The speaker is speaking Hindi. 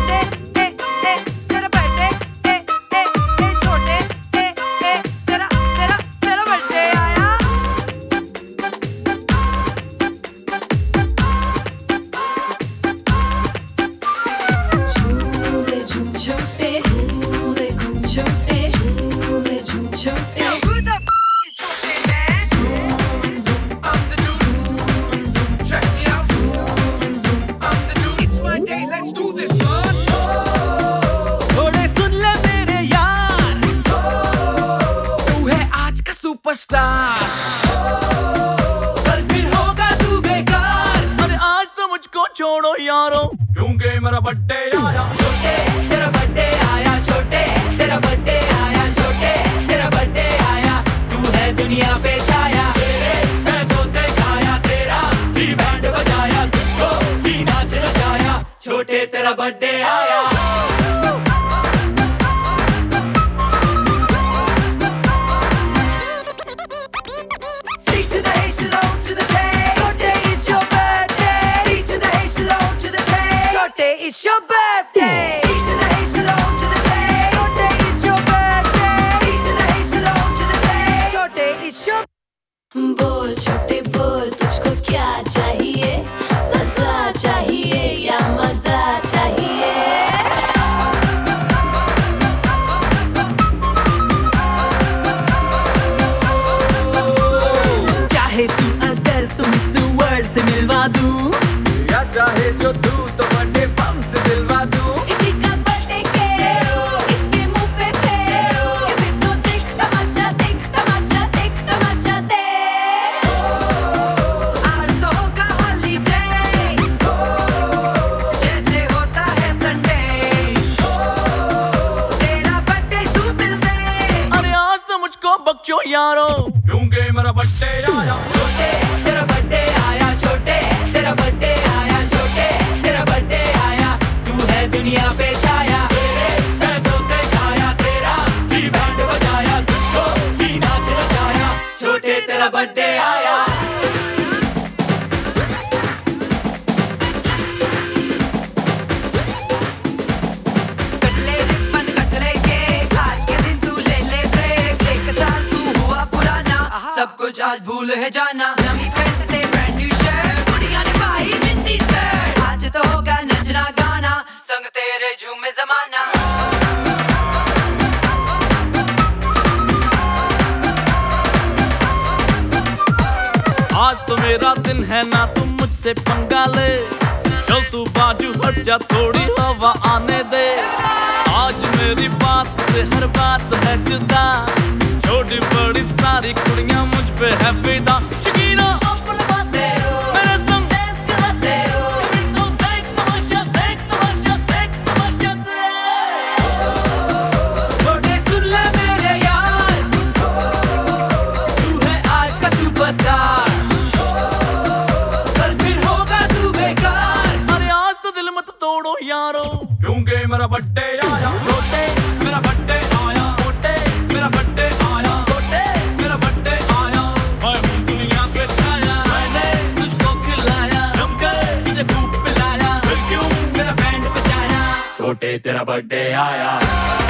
सुपरस्टार कल फिर होगा तू बेकार। अरे आज तो मुझको छोड़ो यारो, क्योंकि मेरा बर्थडे आया। छोटे तेरा बर्थडे आया, छोटे तेरा बर्थडे आया, छोटे तेरा बर्थडे आया। तू है दुनिया पे छाया, तेरे पैसों से खाया, तेरा भी बैंड बजाया, तुझको भी नाच नचाया। छोटे तेरा बर्थडे आया। It's your birthday. C to the H to the O to the K. Chote, it's your birthday. C to the H to the O to the K. Chote, it's your. बोल छोटे बोल, तुझको क्या चाहिए? सजा चाहिए या मजा चाहिए? चाहे तू अगर तुम इस वर्ल्ड से मिलवा दूं, या चाहे जो तू तो बर्थडे बम से दिलवा दूं। इसी का बर्थडे केक, इसके मुंह पे फेंक, ये फिर तो देख तमाशा, देख तमाशा, देख तमाशा देख। आज तो होगा हॉलीडे, जैसे होता है संडे। तेरा बर्थडे तू मिल दे। अरे आज तो मुझको बख्शो यारो, क्योंकि मेरा बर्थडे आया। छोटे तेरा बर्थडे आया, छोटे तेरा बर्थडे आया, छोटे तेरा बर्थडे आया। तू है दुनिया पे छाया, तेरे पैसों से खाया, तेरा भी बैंड बजाया, तुझको भी नाच नचाया। छोटे तेरा बर्थडे आया। कट ले रिबन, कट ले केक, आज के दिन तू ले ले ब्रेक। एक साल तू हुआ पुराना, सब कुछ आज भूल है जाना। नवी पैंट ते ब्रांड न्यू शर्ट, कुड़ियां ने पाई मिनी स्कर्ट। आज तो होगा नचना गाना, संग तेरे झूमे जमाना। आज तो मेरा दिन है ना, तुम मुझसे पंगा ले। चल तू बाजू हट जा, थोड़ी हवा आने दे। आज मेरी बात से हर बात है जुदा, छोटी बड़ी सारी कुड़ियां मुझ पे है फिदा। शकीना अपन बातें मेरे संग डांस कराते, कभी तो देख तमाशा, देख तमाशा, देख तमाशा देख। छोटे सुन ले मेरे यार, तू है आज का सुपरस्टार, कल फिर होगा तू बेकार। अरे आज तो दिल मत तोड़ो यारो, क्योंकि मेरा बर्थडे आया। छोटे मेरा बर्थडे आया, छोटे मेरा बर्थडे आया, छोटे मेरा बर्थडे आया। मैं हूँ दुनिया पे छाया, मैंने तुझको खिलाया, जमकर तुझे खूब पिलाया, फिर क्यों मेरा बैंड बजाया। छोटे तेरा बर्थडे आया।